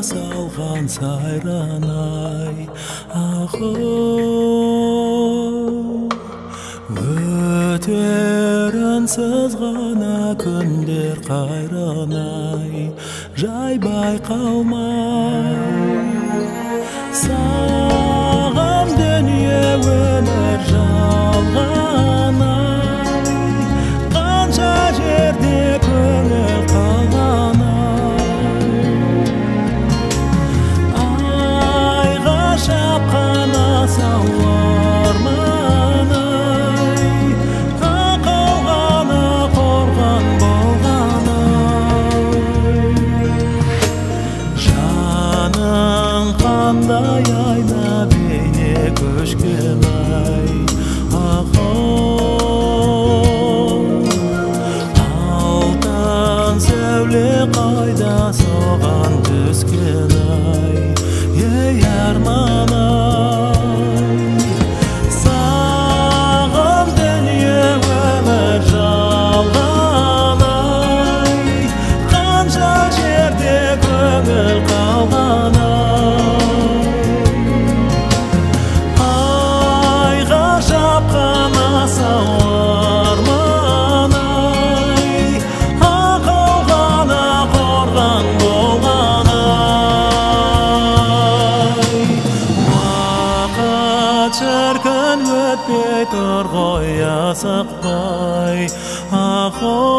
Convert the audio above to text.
салған сайранай ақыл өтер үнсіз ғана күндер қайранай жай байқалмай саған дүние өмір жалғанай қанша жерде көңіл қалғанай айға шапқан асау арманай ақыл ғана қорған болғанай жаның қандай айна бейне көшкен ай алтын сәуле қайда соған түскен ай ей арман-ай саған дүние өмір жалғанай қанша жерде көңіл қалғанай айға шапқан асау арманай ақыл ғана қорған болғанай уақыт шіркін өтпей тұр ғой асықпай ақыл